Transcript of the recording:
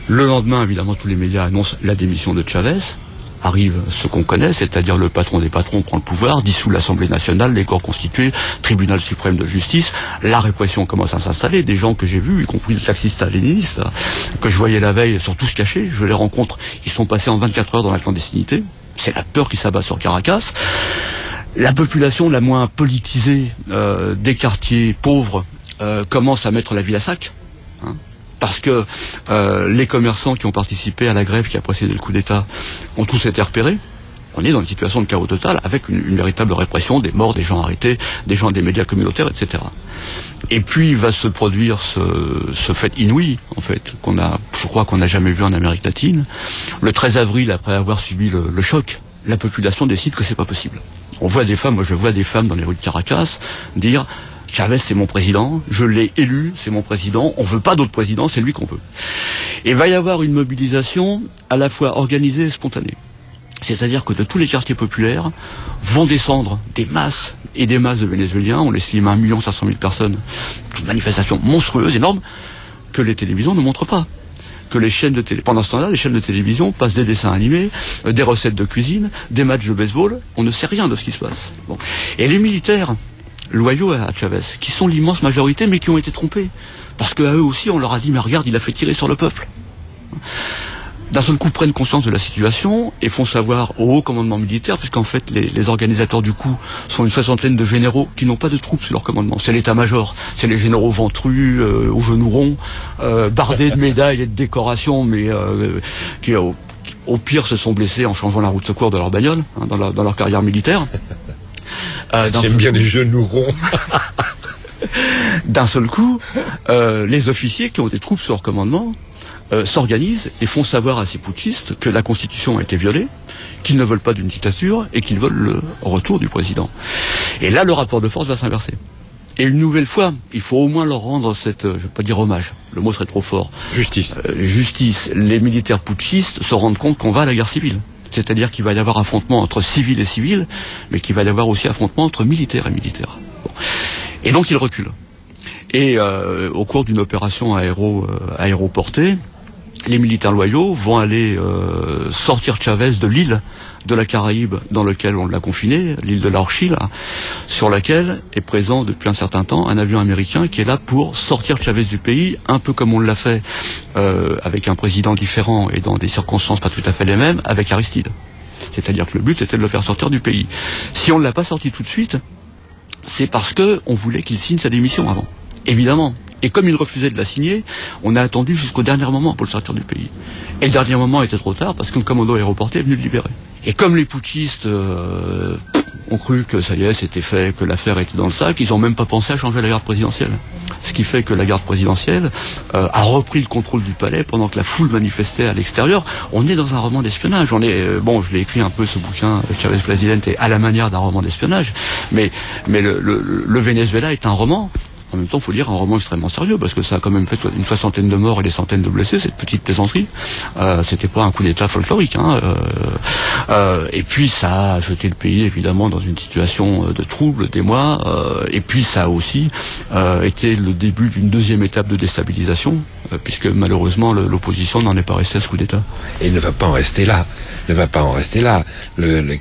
Le lendemain, évidemment, tous les médias annoncent la démission de Chavez. Arrive ce qu'on connaît, c'est-à-dire le patron des patrons prend le pouvoir, dissout l'Assemblée nationale, les corps constitués, tribunal suprême de justice, la répression commence à s'installer, des gens que j'ai vus, y compris le taxiste léniniste, que je voyais la veille sur tout se cacher, je les rencontre, ils sont passés en 24 heures dans la clandestinité, c'est la peur qui s'abat sur Caracas. La population la moins politisée des quartiers pauvres commence à mettre la ville à sac, hein. Parce que les commerçants qui ont participé à la grève qui a précédé le coup d'État ont tous été repérés. On est dans une situation de chaos total avec une véritable répression, des morts, des gens arrêtés, des gens des médias communautaires, etc. Et puis va se produire ce fait inouï, en fait, je crois qu'on n'a jamais vu en Amérique latine. Le 13 avril, après avoir subi le choc, la population décide que c'est pas possible. On voit des femmes, moi je vois des femmes dans les rues de Caracas dire Chavez c'est mon président, je l'ai élu, c'est mon président, on veut pas d'autre président, c'est lui qu'on veut. Et il va y avoir une mobilisation à la fois organisée et spontanée. C'est-à-dire que de tous les quartiers populaires vont descendre des masses et des masses de Vénézuéliens, on estime 1 500 000 personnes, une manifestation monstrueuse, énorme, que les télévisions ne montrent pas. Que les chaînes de télé, pendant ce temps-là, les chaînes de télévision passent des dessins animés, des recettes de cuisine, des matchs de baseball, on ne sait rien de ce qui se passe. Bon. Et les militaires loyaux à Chavez, qui sont l'immense majorité, mais qui ont été trompés. Parce qu'à eux aussi, on leur a dit, mais regarde, il a fait tirer sur le peuple. D'un seul coup, prennent conscience de la situation et font savoir au haut commandement militaire, puisqu'en fait, les organisateurs du coup sont une 60aine de généraux qui n'ont pas de troupes sous leur commandement. C'est l'état-major, c'est les généraux ventrus, aux genoux ronds, bardés de médailles et de décorations, mais qui au pire se sont blessés en changeant la roue de secours de leur bagnole, hein, dans leur carrière militaire. J'aime bien les genoux ronds. D'un seul coup, les officiers qui ont des troupes sous leur commandement s'organisent et font savoir à ces putschistes que la Constitution a été violée, qu'ils ne veulent pas d'une dictature et qu'ils veulent le retour du président. Et là, le rapport de force va s'inverser. Et une nouvelle fois, il faut au moins leur rendre cette, je ne vais pas dire hommage, le mot serait trop fort. Justice. Justice. Les militaires putschistes se rendent compte qu'on va à la guerre civile. C'est-à-dire qu'il va y avoir affrontement entre civils et civils, mais qu'il va y avoir aussi affrontement entre militaires et militaires. Bon. Et donc ils reculent. Et au cours d'une opération aéroportée, les militaires loyaux vont aller sortir Chavez de l'île de la Caraïbe dans laquelle on l'a confiné, l'île de la Orchille, sur laquelle est présent depuis un certain temps un avion américain qui est là pour sortir Chavez du pays, un peu comme on l'a fait avec un président différent et dans des circonstances pas tout à fait les mêmes, avec Aristide. C'est-à-dire que le but c'était de le faire sortir du pays. Si on ne l'a pas sorti tout de suite, c'est parce que on voulait qu'il signe sa démission avant. Évidemment. Et comme il refusait de la signer, on a attendu jusqu'au dernier moment pour le sortir du pays. Et le dernier moment était trop tard parce que le commando aéroporté est venu le libérer. Et comme les putschistes ont cru que ça y est, c'était fait, que l'affaire était dans le sac, ils n'ont même pas pensé à changer la garde présidentielle. Ce qui fait que la garde présidentielle a repris le contrôle du palais pendant que la foule manifestait à l'extérieur. On est dans un roman d'espionnage. Bon, je l'ai écrit un peu ce bouquin, Chavez Presidente, à la manière d'un roman d'espionnage. Mais le Venezuela est un roman. En même temps, il faut lire un roman extrêmement sérieux, parce que ça a quand même fait une 60aine de morts et des centaines de blessés, cette petite plaisanterie. C'était pas un coup d'état folklorique, hein. Et puis ça a jeté le pays, évidemment, dans une situation de trouble, des mois. Et puis ça a aussi été le début d'une deuxième étape de déstabilisation, puisque malheureusement, l'opposition n'en est pas restée à ce coup d'état. Et il ne va pas en rester là.